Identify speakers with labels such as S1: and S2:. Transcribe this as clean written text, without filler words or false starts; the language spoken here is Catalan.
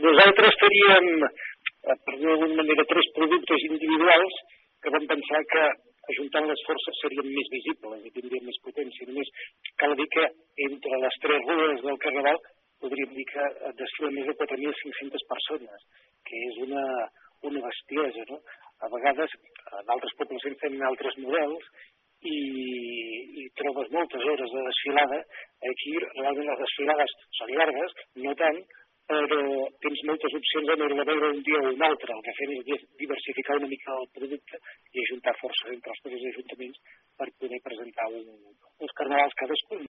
S1: Nosaltres faríem, per dir d'alguna manera, 3 productes individuals que vam pensar que ajuntant les forces serien més visibles i tindrien més potència. Només cal dir que entre les 3 rues del Carnaval podríem dir que desfilen més de 4.500 persones, que és una bestiesa, no? A vegades, en altres poblacions tenen altres models i trobes moltes hores de desfilada. Aquí realment les desfilades són llargues, no tant, però tens moltes opcions a l'hora de veure un dia o un altre. El que fem és diversificar una mica el producte i ajuntar forces entre els 3 ajuntaments per poder presentar uns carnavals cadascun.